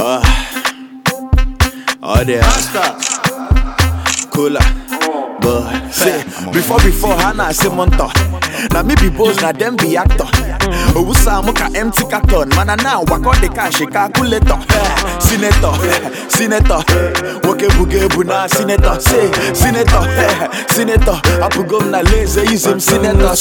Oh there, cooler, but say before Hannah say monta. Now me be boss, now them be actor. Owusa muka empty carton, man now walk on the cash calculator. Senator, woke buge na senator, say senator, apugom na lazy use him senator,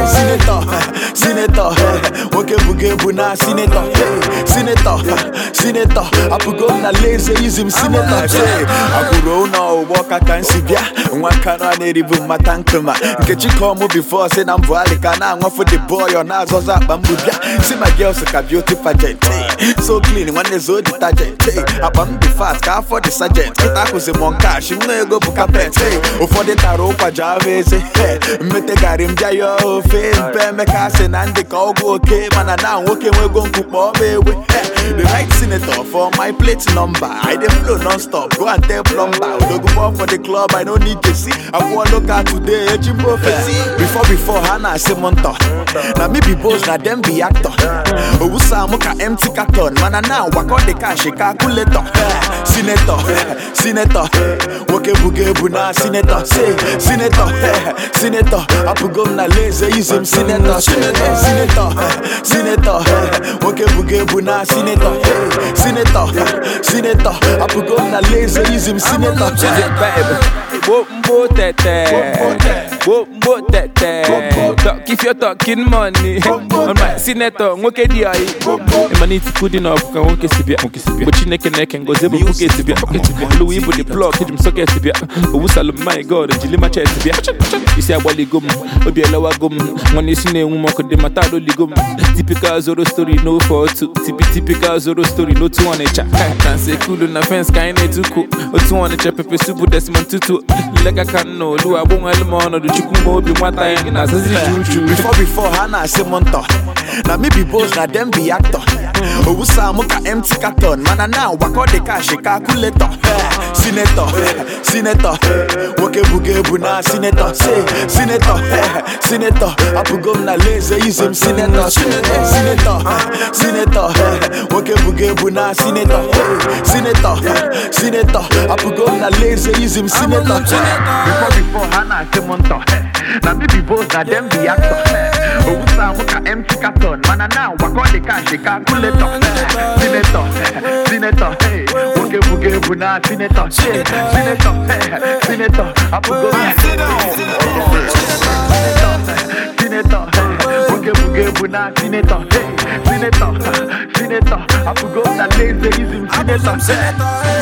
woke buge na senator, senator, apugom na lazy use him senator, say akuro na walk I can see bia, nwakana na ribu matankuma, nkechi come before say na mvualika na nwa for the boy on azoza bambubia, see my girls like a beauty pageant, so clean when they so detergent, abam the fast car for the sergeant, kita se monka, she no go buka pet, for the taro pa javese, mete garim jayo, face, me kase nande ka go okay, man now okay we gon cook more baby, the right senator for my plate number, I dey flow non-stop, go and tell plumber, don't go for the club, I don't need to see, I want look at today, Jimbo before Hannah say monta, now me be boss, now them be actor, Owusa muka empty carton, man now walk on the cash calculator, senator, woke buge na senator, say senator, apugom na lazy use him senator, woke buge na senator, apugom na lazy use him senator. Talk if you're talking money. On my senator, okay, dear. Money to put in up, okay, but you neck and go zebra, okay, to be Louis with the plug, hit him socket to be my God, and Jilima chest to be. You say, Wally gum, or be a lower gum. When you see a woman could dematado ligum. Typical Zoro story, no for two. Typical Zoro story, no 2 on a chat. Can't say cool on a fence, kind of too cool. Or 2 on a chap, pepper soup with this man tutu. Like I can't know, do I won't almond or the chicken mob in what I am as before Hannah say monta. Now me be boss, now them be actor. Owusa muka empty carton, man now walk on the cash calculator. Senator, woke buge na senator, say senator, apugom na lazy use him senator, woke buge na senator, apugom na lazy use him senator. Before Hannah say monta. Now me be boss, now them be actor. Owusa muka empty carton, man now walk on the cash calculator. Senator, woke buge na senator, senator, apugom na senator, woke buge na senator, apugom na lazy use him senator.